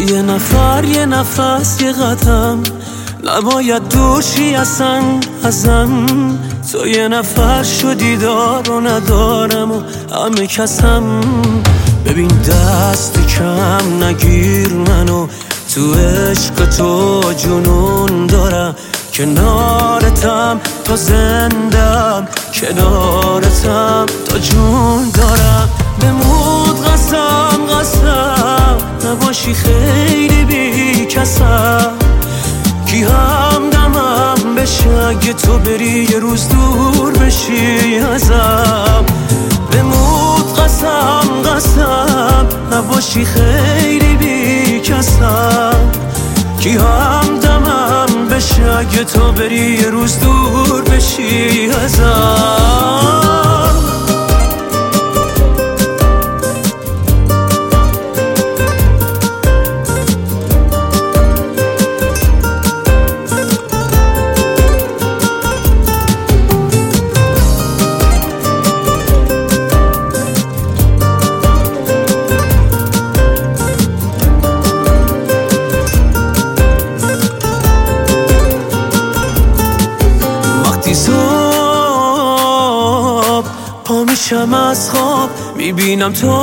یه نفر یه نفس یه قدم نباید دور شی ازم تو یه نفر شدی دار و ندارم و همه کسم ببین دست کم نگیر منو تو عشق تو جنون دارم کنارتم تا زندم کنارتم تا جون دارم بمود قسم نباشی خیلی بی کسم کی همدمم بشه اگه تو بری یه روز دور بشی ازم بمود قسم نباشی خیلی بی کسم کی همدمم بشه اگه تو بری یه روز دور بشی ازم پا میشم از خواب میبینم تو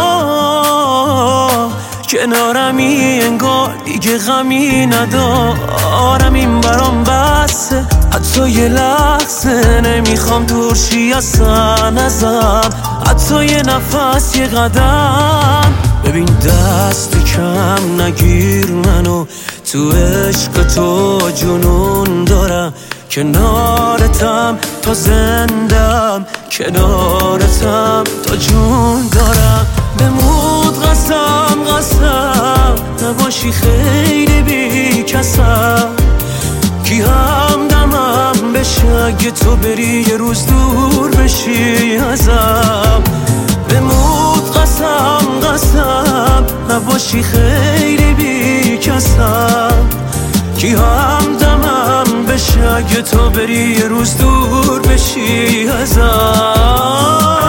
کنارمی انگار دیگه غمی ندارم این برام بسه حتی یه لحظه نمیخوام دور شی اصلا ازم حتی یه نفس یه قدم ببین دست کم نگیر منو تو عشق تو جنون دارم کنارتم تا زندم کنارتم تا جون دارم بمود قسم نباشی خیلی بی کسم کی همدمم بشه اگه تو بری یه روز دور بشی ازم بمود قسم نباشی خیلی بی کسم کی همدمم بشه اگه تو بری یه روز دور بشی ازم